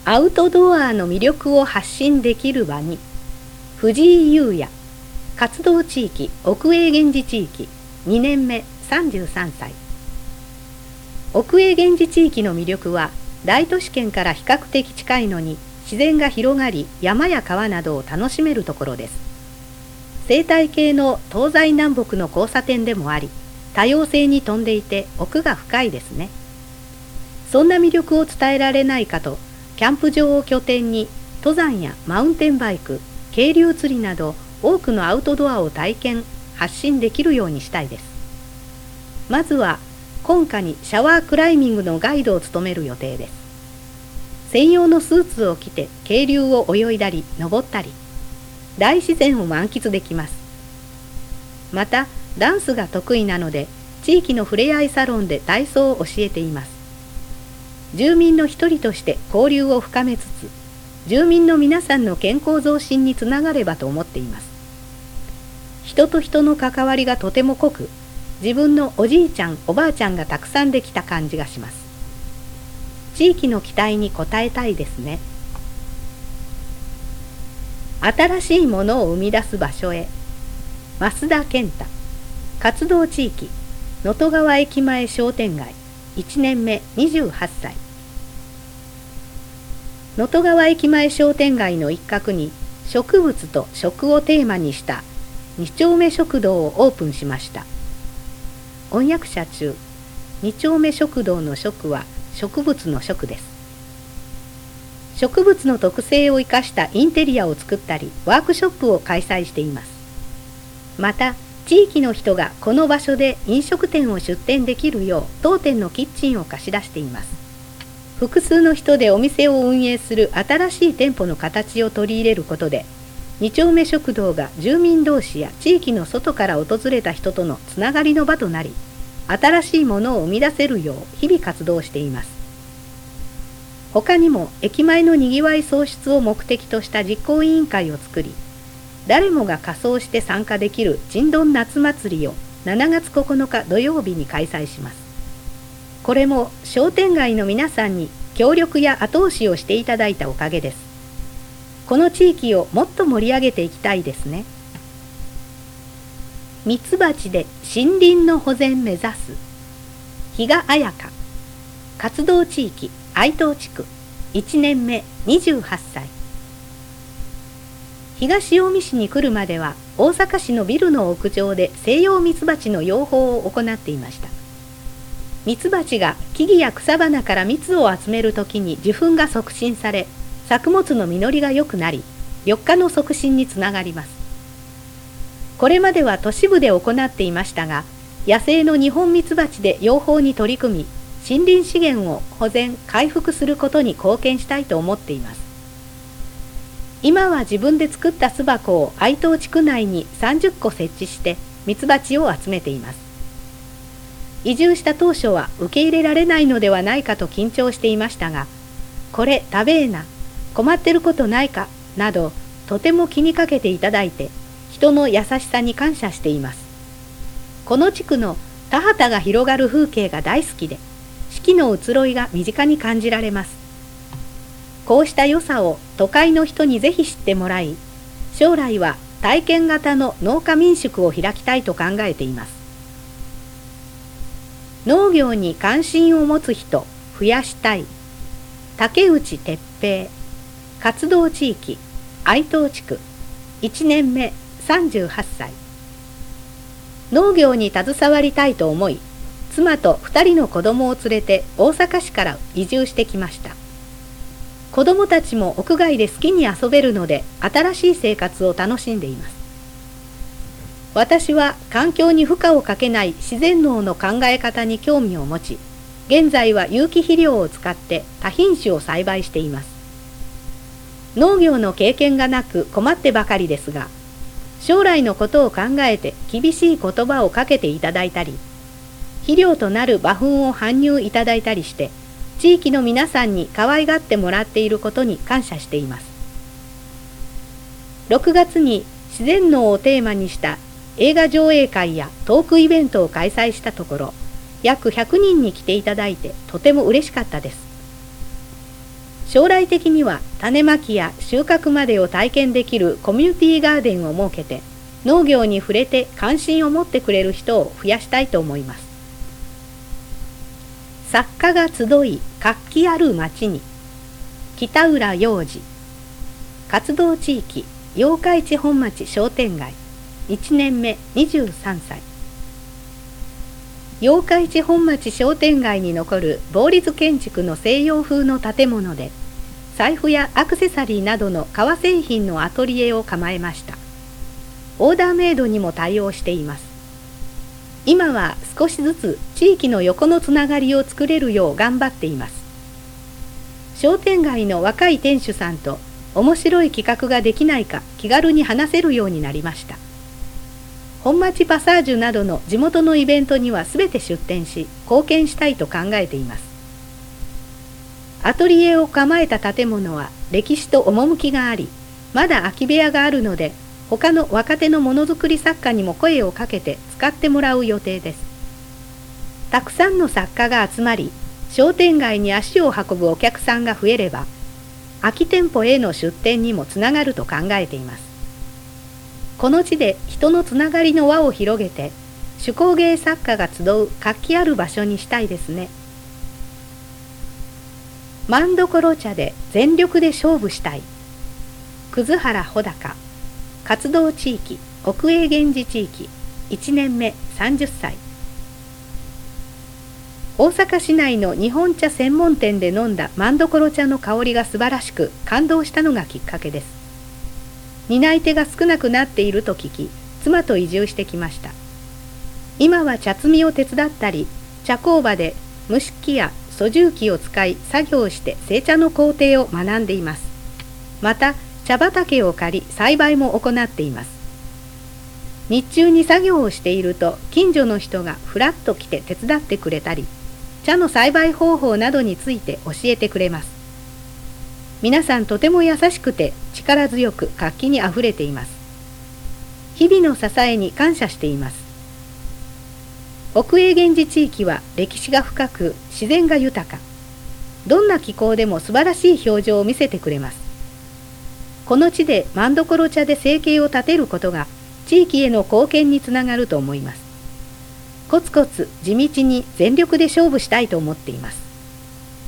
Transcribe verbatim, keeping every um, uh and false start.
アウトドアの魅力を発信できる場に、藤井優也、活動地域奥永源氏地域にねんめさんじゅうさんさい。奥永源氏地域の魅力は大都市圏から比較的近いのに自然が広がり、山や川などを楽しめるところです。生態系の東西南北の交差点でもあり、多様性に富んでいて奥が深いですね。そんな魅力を伝えられないかと、キャンプ場を拠点に登山やマウンテンバイク、渓流釣りなど多くのアウトドアを体験・発信できるようにしたいです。まずは今夏にシャワークライミングのガイドを務める予定です。専用のスーツを着て渓流を泳いだり登ったり、大自然を満喫できます。またダンスが得意なので地域のふれあいサロンで体操を教えています。住民の一人として交流を深めつつ、住民の皆さんの健康増進につながればと思っています。人と人の関わりがとても濃く、自分のおじいちゃんおばあちゃんがたくさんできた感じがします。地域の期待に応えたいですね。新しいものを生み出す場所へ。増田健太、活動地域能登川駅前商店街いちねんめにじゅうはっさい。能登川駅前商店街の一角に植物と食をテーマにしたに丁目食堂をオープンしました。翻訳者中、に丁目食堂の食は植物の食です。植物の特性を生かしたインテリアを作ったり、ワークショップを開催しています。また、地域の人がこの場所で飲食店を出店できるよう当店のキッチンを貸し出しています。複数の人でお店を運営する新しい店舗の形を取り入れることで、に丁目食堂が住民同士や地域の外から訪れた人とのつながりの場となり、新しいものを生み出せるよう日々活動しています。他にも駅前のにぎわい創出を目的とした実行委員会を作り、誰もが仮装して参加できるちんどん夏祭りをしちがつここのか土曜日に開催します。これも商店街の皆さんに協力や後押しをしていただいたおかげです。この地域をもっと盛り上げていきたいですね。ミツバチで森林の保全目指す。比嘉彩香、活動地域愛東地区いちねんめにじゅうはっさい。東近江市に来るまでは大阪市のビルの屋上で西洋ミツバチの養蜂を行っていました。ミツバチが木々や草花から蜜を集めるときに受粉が促進され、作物の実りが良くなり、緑化の促進につながります。これまでは都市部で行っていましたが、野生のニホンミツバチで養蜂に取り組み、森林資源を保全・回復することに貢献したいと思っています。今は自分で作った巣箱を愛東地区内にさんじゅっこ設置してミツバチを集めています。移住した当初は受け入れられないのではないかと緊張していましたが、これ食べえな、困ってることないかなどとても気にかけていただいて、人の優しさに感謝しています。この地区の田畑が広がる風景が大好きで、四季の移ろいが身近に感じられます。こうした良さを都会の人にぜひ知ってもらい、将来は体験型の農家民宿を開きたいと考えています。農業に関心を持つ人増やしたい。竹内哲平、活動地域愛東地区いちねんめさんじゅうはっさい。農業に携わりたいと思い、妻とふたりの子供を連れて大阪市から移住してきました。子供たちも屋外で好きに遊べるので、新しい生活を楽しんでいます。私は環境に負荷をかけない自然農の考え方に興味を持ち、現在は有機肥料を使って多品種を栽培しています。農業の経験がなく困ってばかりですが、将来のことを考えて厳しい言葉をかけていただいたり、肥料となる馬糞を搬入いただいたりして、地域の皆さんに可愛がってもらっていることに感謝しています。ろくがつに自然農をテーマにした映画上映会やトークイベントを開催したところ、約ひゃくにんに来ていただいてとても嬉しかったです。 将来的には種まきや収穫までを体験できるコミュニティガーデンを設けて、農業に触れて関心を持ってくれる人を増やしたいと思います。作家が集い活気ある町に。北浦洋二。活動地域八日市本町商店街。いちねんめにじゅうさんさい。八日市本町商店街に残る坊立建築の西洋風の建物で、財布やアクセサリーなどの革製品のアトリエを構えました。オーダーメイドにも対応しています。今は少しずつ地域の横のつながりを作れるよう頑張っています。商店街の若い店主さんと面白い企画ができないか気軽に話せるようになりました。本町パサージュなどの地元のイベントにはすべて出店し、貢献したいと考えています。アトリエを構えた建物は歴史と趣があり、まだ空き部屋があるので、他の若手のものづくり作家にも声をかけて使ってもらう予定です。たくさんの作家が集まり、商店街に足を運ぶお客さんが増えれば、空き店舗への出店にもつながると考えています。この地で人のつながりの輪を広げて、手工芸作家が集う活気ある場所にしたいですね。万所茶で全力で勝負したい。葛原穂高。活動地域奥永源氏地域。いちねんめさんじゅっさい。大阪市内の日本茶専門店で飲んだ万所茶の香りが素晴らしく感動したのがきっかけです。担い手が少なくなっていると聞き、妻と移住してきました。今は茶摘みを手伝ったり、茶工場で蒸し器や粗重機を使い作業して製茶の工程を学んでいます。また、茶畑を借り栽培も行っています。日中に作業をしていると近所の人がふらっと来て手伝ってくれたり、茶の栽培方法などについて教えてくれます。皆さんとても優しくて力強く活気にあふれています。日々の支えに感謝しています。奥永源氏地域は歴史が深く自然が豊か。どんな気候でも素晴らしい表情を見せてくれます。この地で万所茶で生計を立てることが地域への貢献につながると思います。コツコツ地道に全力で勝負したいと思っています。